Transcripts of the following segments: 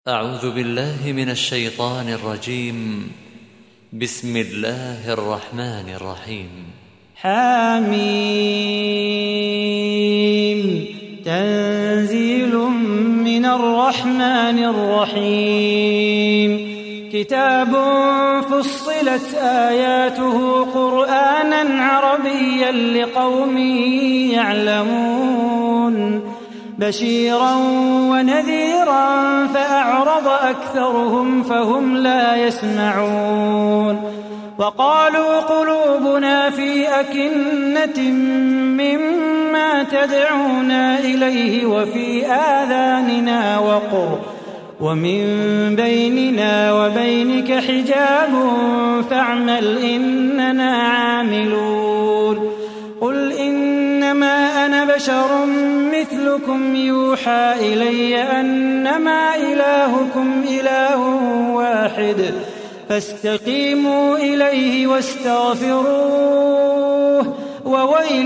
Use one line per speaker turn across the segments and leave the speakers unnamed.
أعوذ بالله من الشيطان الرجيم. بسم الله الرحمن الرحيم.
حميم. تنزيل من الرحمن الرحيم. كتاب فصلت آياته قرآنا عربيا لقوم يعلمون بشيرا ونذيرا فأعرض أكثرهم فهم لا يسمعون وقالوا قلوبنا في أكنة مما تدعونا إليه وفي آذاننا وقر ومن بيننا وبينك حجاب فاعمل إننا عاملون قل إنما أنا بشر مثلكم يوحى إلي أنما إلهكم إله واحد فاستقيموا إليه واستغفروه وويل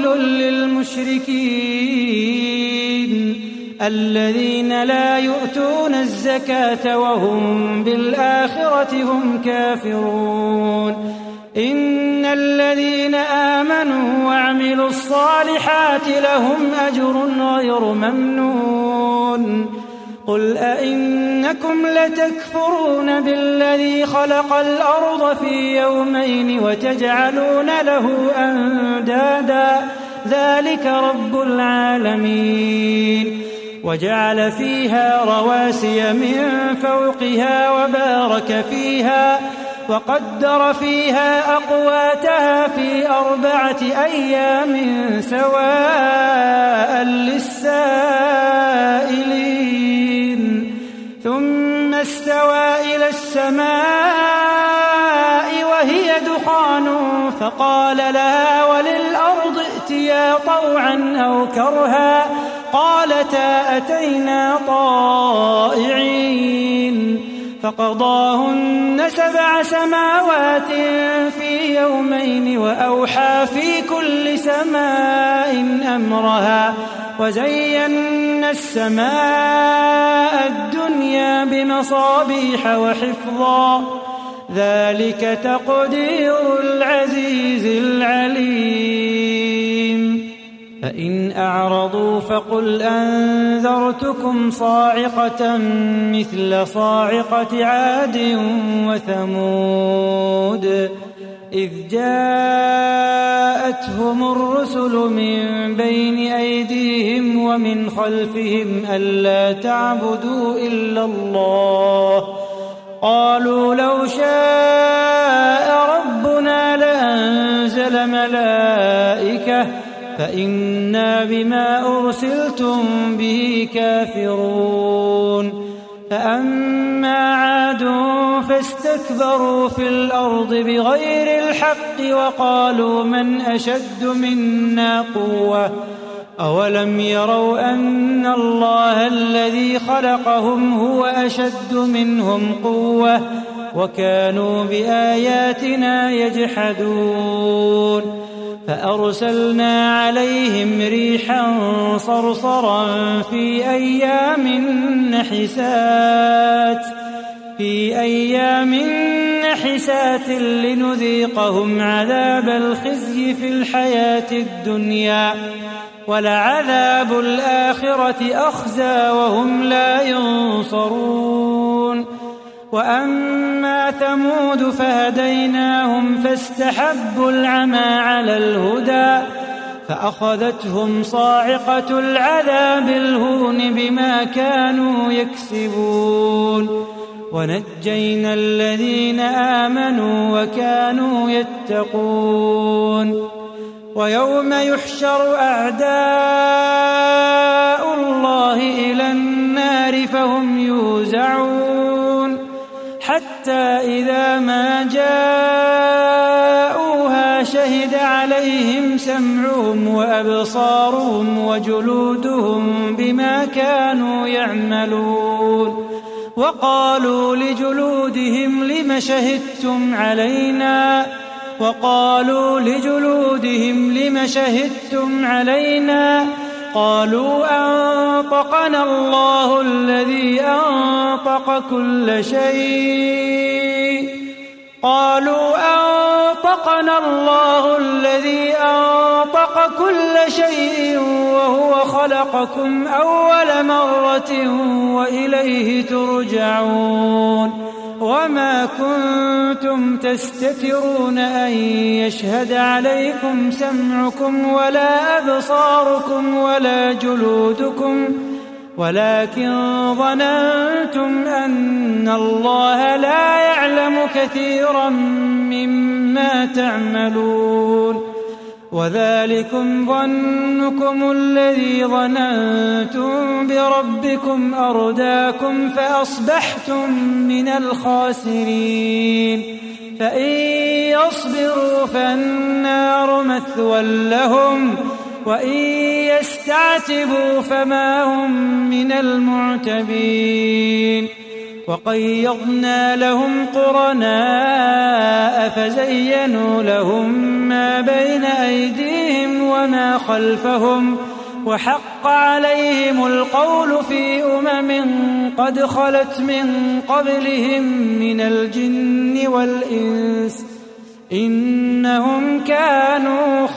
للمشركين الذين لا يؤتون الزكاة وهم بالآخرة هم كافرون إن الذين آمنوا وعملوا الصالحات لهم أجر غير ممنون قل أئنكم لتكفرون بالذي خلق الأرض في يومين وتجعلون له أندادا ذلك رب العالمين وجعل فيها رواسي من فوقها وبارك فيها وقدر فيها أقواتها في 4 أيام سواء للسائلين ثم استوى إلى السماء وهي دخان فقال لها وللأرض ائتيا طوعا أو كرها قالتا أتينا طائعين فقضاهن 7 سماوات في يومين وأوحى في كل سماء أمرها وزينا السماء الدنيا بمصابيح وحفظا ذلك تقدير العزيز العليم فإن أعرضوا فقل أنذرتكم صاعقة مثل صاعقة عاد وثمود إذ جاءتهم الرسل من بين أيديهم ومن خلفهم ألا تعبدوا إلا الله قالوا لو شاء ربنا لأنزل ملائكة فإنا بما أرسلتم به كافرون فأما عاد فاستكبروا في الأرض بغير الحق وقالوا من أشد منا قوة أولم يروا أن الله الذي خلقهم هو أشد منهم قوة وكانوا بآياتنا يجحدون فأرسلنا عليهم ريحا صرصرا في أيام نحسات لنذيقهم عذاب الخزي في الحياة الدنيا ولعذاب الآخرة أخزى وهم لا ينصرون وأما ثمود فهديناهم فاستحبوا العمى على الهدى فأخذتهم صاعقة العذاب الهون بما كانوا يكسبون ونجينا الذين آمنوا وكانوا يتقون ويوم يحشر أعداء الله إلى النار فهم يوزعون حتى إذا ما جاءوها شهد عليهم سمعهم وأبصارهم وجلودهم بما كانوا يعملون وقالوا لجلودهم لم شهدتم علينا قالوا أنطقنا الله الذي أنطق كل شيء وهو خلقكم أول مرة وإليه ترجعون وما كنتم تستترون أن يشهد عليكم سمعكم ولا أبصاركم ولا جلودكم ولكن ظننتم أن الله لا يعلم كثيرا مما تعملون وذلكم ظنكم الذي ظننتم بربكم أرداكم فأصبحتم من الخاسرين فإن يصبروا فالنار مثوى لهم وإن يستعتبوا فما هم من المعتبين وقيضنا لهم قرناء فزينوا لهم ما بين أيديهم وما خلفهم وحق عليهم القول في قد خلت من قبلهم من الجن والإنس إنهم كانوا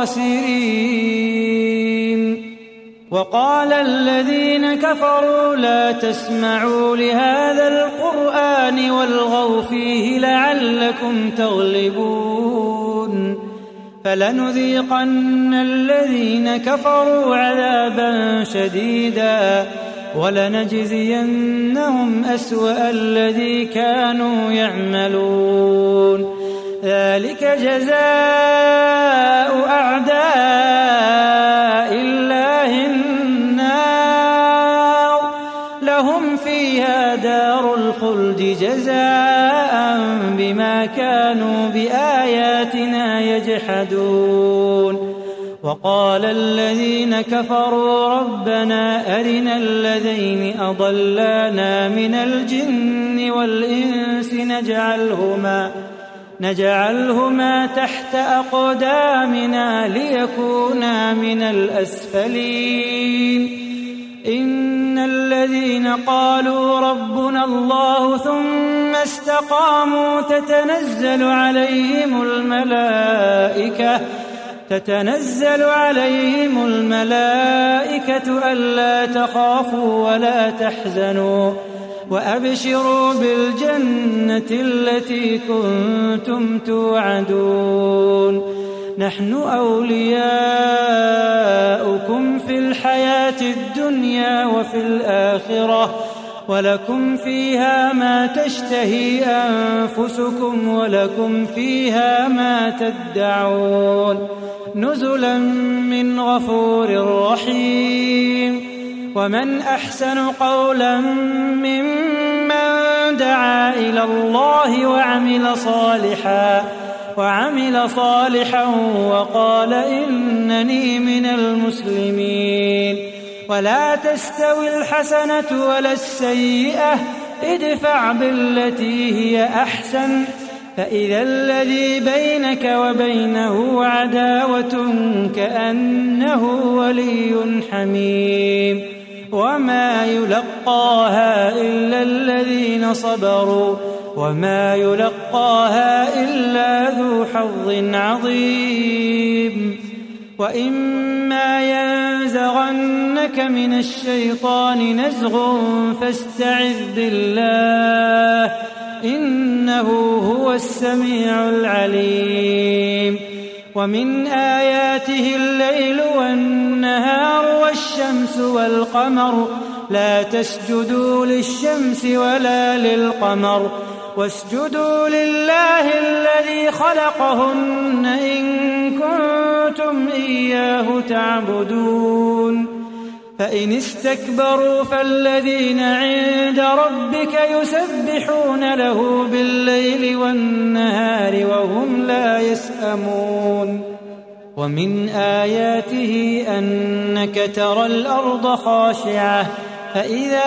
خاسرين وقال الذين كفروا لا تسمعوا لهذا القرآن والغوا فيه لعلكم تغلبون فلنذيقن الذين كفروا عذابا شديدا ولنجزينهم أسوأ الذي كانوا يعملون ذلك جزاء أعداء الله النار لهم فيها دار الخلد جزاء بما كانوا بآياتنا يجحدون وقال الذين كفروا ربنا أرنا الذين أضلانا من الجن والإنس نجعلهما تحت أقدامنا ليكونا من الأسفلين إن الذين قالوا ربنا الله ثم استقاموا تتنزل عليهم الملائكة ألا تخافوا ولا تحزنوا وأبشروا بالجنة التي كنتم توعدون نحن أولياؤكم في الحياة الدنيا وفي الآخرة ولكم فيها ما تشتهي أنفسكم ولكم فيها ما تدعون نزلا من غفور رحيم ومن أحسن قولا ممن دعا إلى الله وعمل صالحا وقال إنني من المسلمين ولا تستوي الحسنة ولا السيئة ادفع بالتي هي أحسن فإذا الذي بينك وبينه عداوة كأنه ولي حميم وما يلقاها إلا الذين صبروا وما يلقاها إلا ذو حظ عظيم وإما ينزغنك من الشيطان نزغ فاستعذ بالله إنه هو السميع العليم ومن آياته الليل والنهار والشمس والقمر لا تسجدوا للشمس ولا للقمر واسجدوا لله الذي خلقهن إن كنتم إياه تعبدون فإن استكبروا فالذين عند ربك يسبحون له بالليل والنهار وهم لا يسأمون ومن آياته أنك ترى الأرض خاشعة فإذا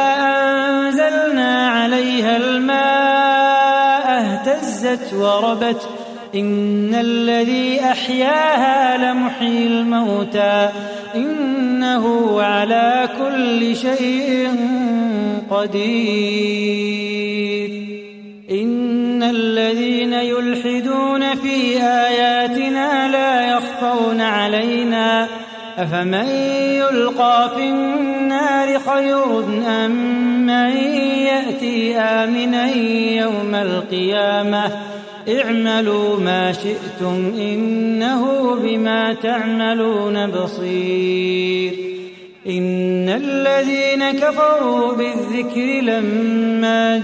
أنزلنا عليها الماء اهتزت إن الذي أحياها لمحيي الموتى إنه على كل شيء قدير إن الذين يلحدون في آياتنا لا يخفون علينا أفمن يلقى في النار خير أم من يأتي آمنا يوم القيامة اعملوا ما شئتم إنه بما تعملون بصير إن الذين كفروا بالذكر لما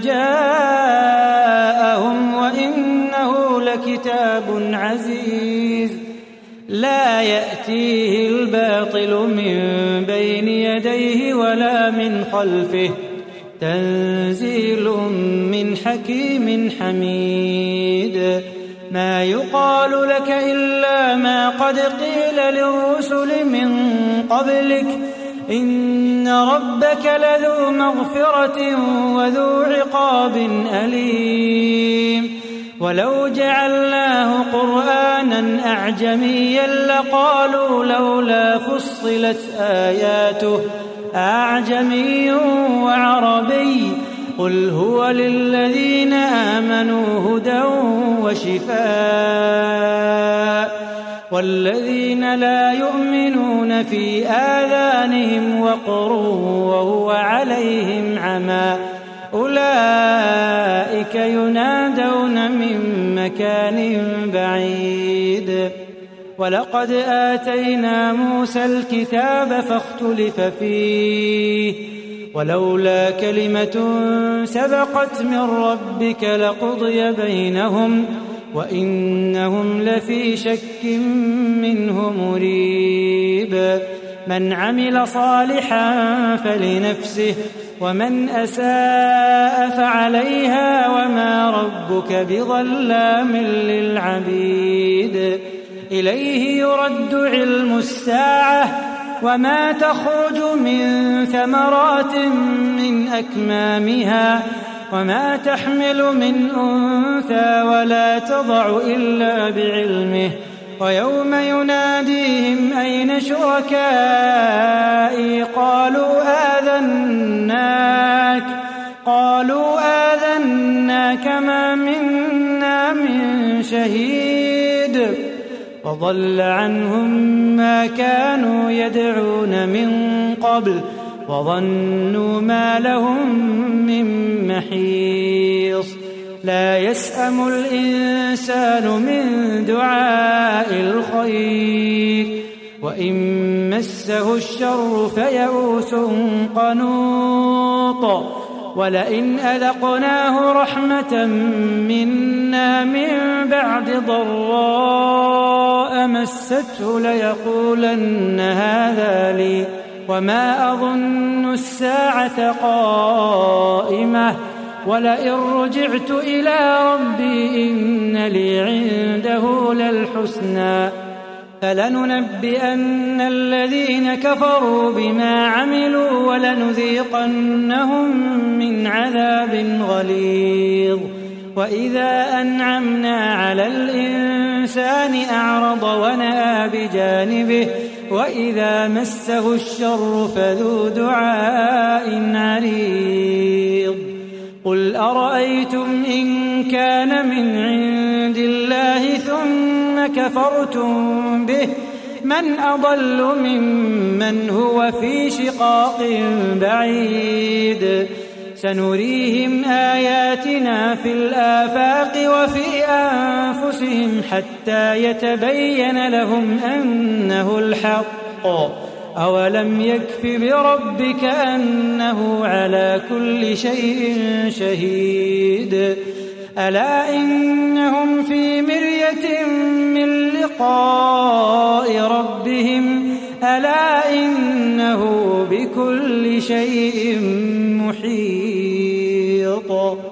جاءهم وإنه لكتاب عزيز لا يأتيه الباطل من بين يديه ولا من خلفه تنزيل من حكيم حميد ما يقال لك إلا ما قد قيل للرسل من قبلك إن ربك لذو مغفرة وذو عقاب أليم ولو جعلناه قرآنا أعجميا لقالوا لولا فصلت آياته أعجمي وعربي قل هو للذين آمنوا هدى وشفاء والذين لا يؤمنون في آذانهم وقر وهو عليهم عمى أولئك ينادون من مكان بعيد ولقد آتينا موسى الكتاب فاختلف فيه ولولا كلمة سبقت من ربك لقضي بينهم وإنهم لفي شك منه مريب من عمل صالحا فلنفسه ومن أساء فعليها وما ربك بظلام للعبيد إليه يرد علم الساعة وما تخرج من ثمرات من أكمامها وما تحمل من أنثى ولا تضع إلا بعلمه ويوم يناديهم أين شركائي قالوا آذناك ما منا من شهيد وضل عنهم ما كانوا يدعون من قبل وظنوا ما لهم من محيص لا يسأم الإنسان من دعاء الخير وإن مسه الشر فيئوس قنوط ولئن أذقناه رحمة منا من بعد ضراء مسته ليقولن هذا لي وما أظن الساعة قائمة ولئن رجعت إلى ربي إن لي عنده للحسنى فلننبئن الذين كفروا بما عملوا ولنذيقنهم من عذاب غليظ وإذا أنعمنا على الإنسان أعرض ونأى بجانبه وإذا مسه الشر فذو دعاء عريض قل أرأيتم إن كان من عند الله ثم كفرتم به من أضل ممن هو في شقاق بعيد سنريهم آياتنا في الآفاق وفي أنفسهم حتى يتبين لهم أنه الحق أولم يكف بربك أنه على كل شيء شهيد ألا إنهم في مرية من لقاء ربهم ألا إنه بكل شيء محيط